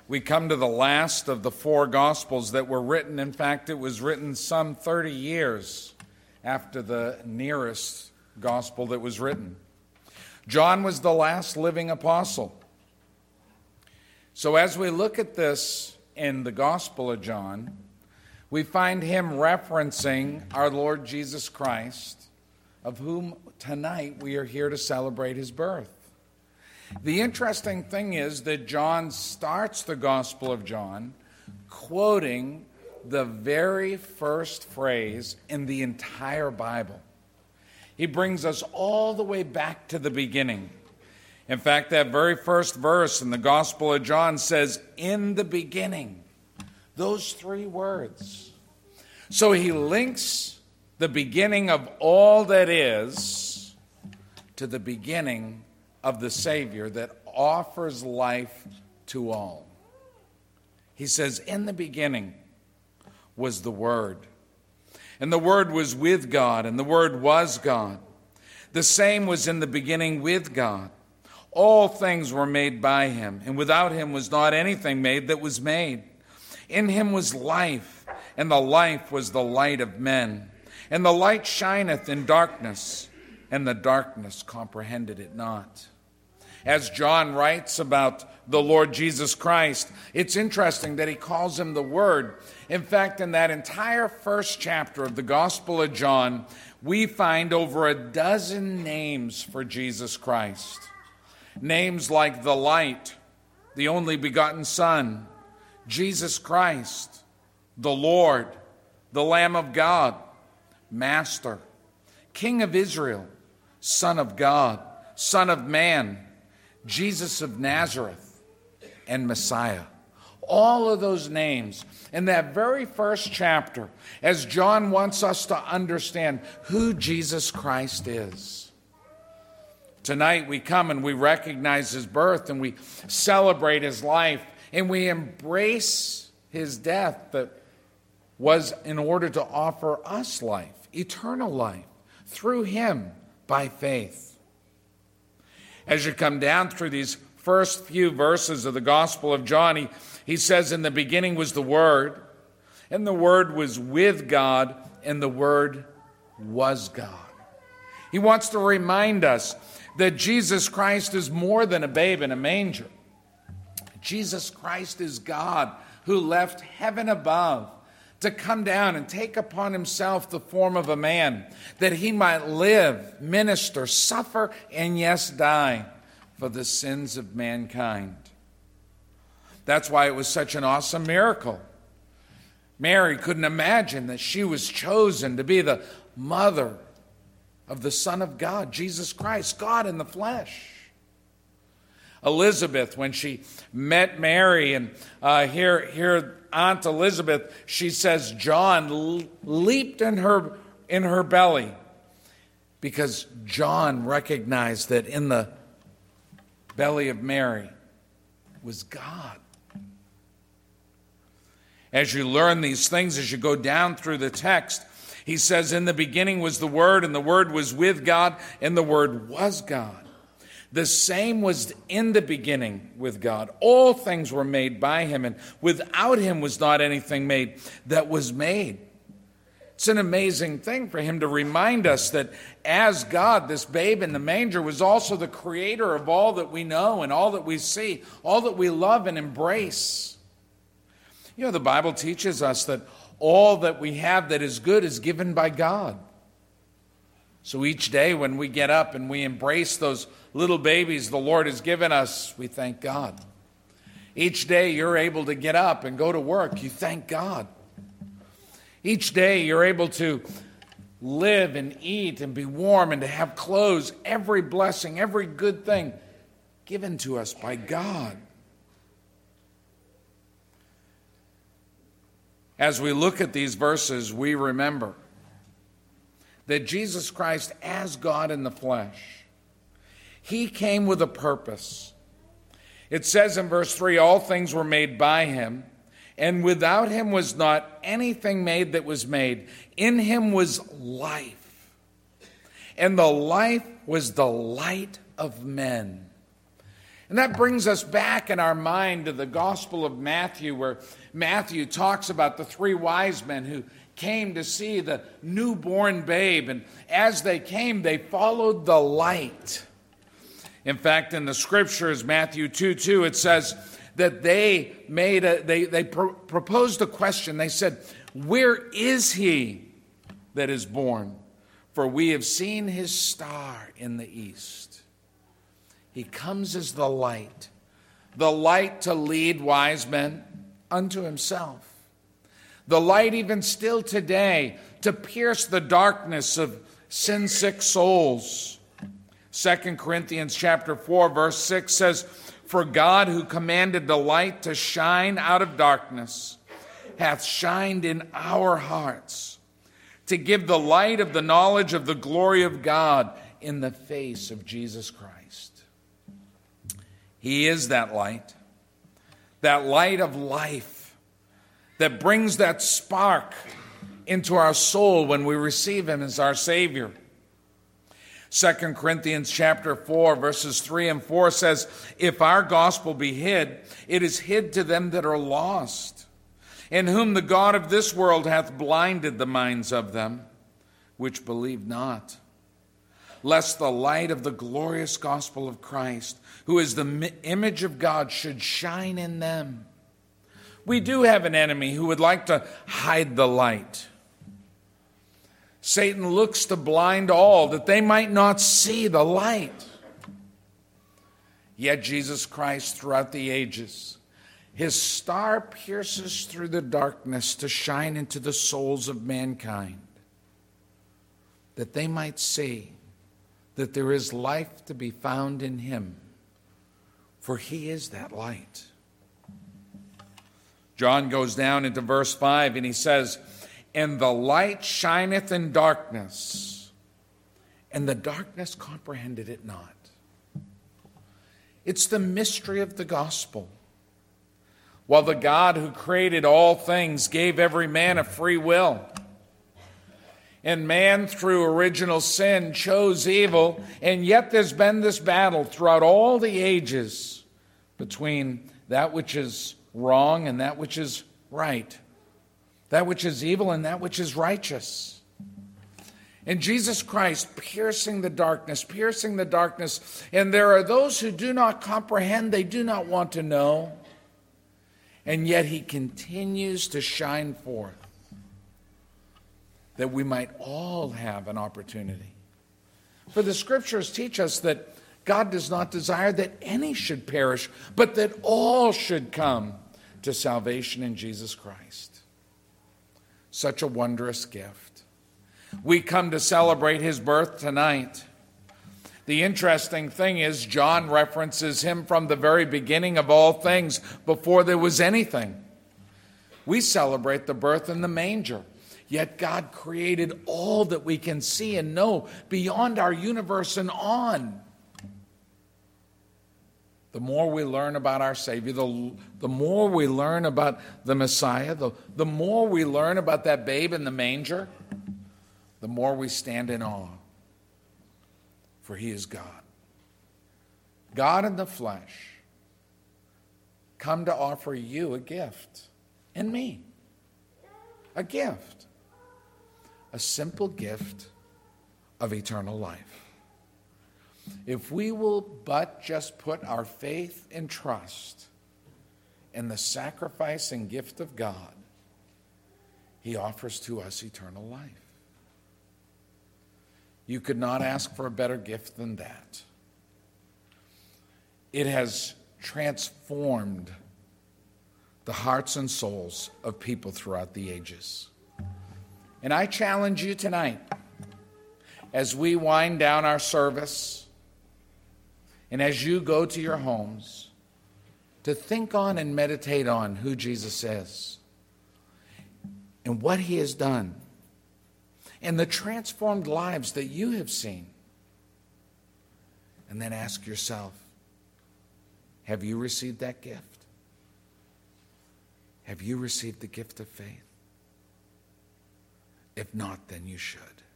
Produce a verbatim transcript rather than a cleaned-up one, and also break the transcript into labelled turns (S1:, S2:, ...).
S1: we come to the last of the four Gospels that were written. In fact, it was written some thirty years after the nearest Gospel that was written. John was the last living apostle. So as we look at this in the Gospel of John, we find him referencing our Lord Jesus Christ, of whom tonight we are here to celebrate his birth. The interesting thing is that John starts the Gospel of John quoting the very first phrase in the entire Bible. He brings us all the way back to the beginning. In fact, that very first verse in the Gospel of John says, "In the beginning." Those three words. So he links the beginning of all that is to the beginning of the Savior that offers life to all. He says, "In the beginning was the Word, and the Word was with God, and the Word was God. The same was in the beginning with God. All things were made by him, and without him was not anything made that was made. In him was life, and the life was the light of men. And the light shineth in darkness, and the darkness comprehended it not." As John writes about the Lord Jesus Christ, it's interesting that he calls him the Word. In fact, in that entire first chapter of the Gospel of John, we find over a dozen names for Jesus Christ. Names like the Light, the only begotten Son, Jesus Christ, the Lord, the Lamb of God, Master, King of Israel, Son of God, Son of Man, Jesus of Nazareth, and Messiah. All of those names in that very first chapter, as John wants us to understand who Jesus Christ is. Tonight we come and we recognize his birth and we celebrate his life and we embrace his death that was in order to offer us life, eternal life, through him by faith. As you come down through these first few verses of the Gospel of John, he, he says, "In the beginning was the Word, and the Word was with God, and the Word was God." He wants to remind us that Jesus Christ is more than a babe in a manger. Jesus Christ is God who left heaven above to come down and take upon himself the form of a man, that he might live, minister, suffer, and yes, die for the sins of mankind. That's why it was such an awesome miracle. Mary couldn't imagine that she was chosen to be the mother of the Son of God, Jesus Christ, God in the flesh. Elizabeth, when she met Mary, and uh, here, here Aunt Elizabeth, she says John leaped in her in her belly because John recognized that in the belly of Mary was God. As you learn these things, as you go down through the text, he says, "In the beginning was the Word, and the Word was with God, and the Word was God. The same was in the beginning with God. All things were made by him, and without him was not anything made that was made." It's an amazing thing for him to remind us that as God, this babe in the manger was also the creator of all that we know and all that we see, all that we love and embrace. You know, the Bible teaches us that all that we have that is good is given by God. So each day when we get up and we embrace those little babies the Lord has given us, we thank God. Each day you're able to get up and go to work, you thank God. Each day you're able to live and eat and be warm and to have clothes, every blessing, every good thing given to us by God. As we look at these verses, we remember that Jesus Christ, as God in the flesh, he came with a purpose. It says in verse three, "All things were made by him, and without him was not anything made that was made. In him was life, and the life was the light of men." And that brings us back in our mind to the Gospel of Matthew, where Matthew talks about the three wise men who came to see the newborn babe. And as they came, they followed the light. In fact, in the scriptures, Matthew two two, it says that they made a, they, they pro- proposed a question. They said, "Where is he that is born? For we have seen his star in the east." He comes as the light, the light to lead wise men unto himself. The light even still today to pierce the darkness of sin-sick souls. Second Corinthians chapter four, verse six says, "For God, who commanded the light to shine out of darkness, hath shined in our hearts, to give the light of the knowledge of the glory of God in the face of Jesus Christ." He is that light, that light of life that brings that spark into our soul when we receive him as our Savior. Second Corinthians chapter four, verses three and four says, "If our gospel be hid, it is hid to them that are lost, in whom the God of this world hath blinded the minds of them, which believe not, lest the light of the glorious gospel of Christ, who is the image of God, should shine in them." We do have an enemy who would like to hide the light. Satan looks to blind all, that they might not see the light. Yet Jesus Christ, throughout the ages, his star pierces through the darkness to shine into the souls of mankind, that they might see that there is life to be found in him, for he is that light. John goes down into verse five and he says, "And the light shineth in darkness, and the darkness comprehended it not." It's the mystery of the gospel. While the God who created all things gave every man a free will, and man, through original sin, chose evil, and yet there's been this battle throughout all the ages between that which is wrong and that which is right, that which is evil and that which is righteous. And Jesus Christ piercing the darkness, piercing the darkness, and there are those who do not comprehend, they do not want to know, and yet he continues to shine forth, that we might all have an opportunity. For the scriptures teach us that God does not desire that any should perish, but that all should come to salvation in Jesus Christ. Such a wondrous gift. We come to celebrate his birth tonight. The interesting thing is, John references him from the very beginning of all things, before there was anything. We celebrate the birth in the manger. Yet God created all that we can see and know beyond our universe and on. The more we learn about our Savior, the, the more we learn about the Messiah, the, the more we learn about that babe in the manger, the more we stand in awe. For he is God. God in the flesh, come to offer you a gift, and me, a gift. A simple gift of eternal life. If we will but just put our faith and trust in the sacrifice and gift of God, he offers to us eternal life. You could not ask for a better gift than that. It has transformed the hearts and souls of people throughout the ages. And I challenge you tonight, as we wind down our service, and as you go to your homes, to think on and meditate on who Jesus is, and what he has done, and the transformed lives that you have seen. And then ask yourself, have you received that gift? Have you received the gift of faith? If not, then you should.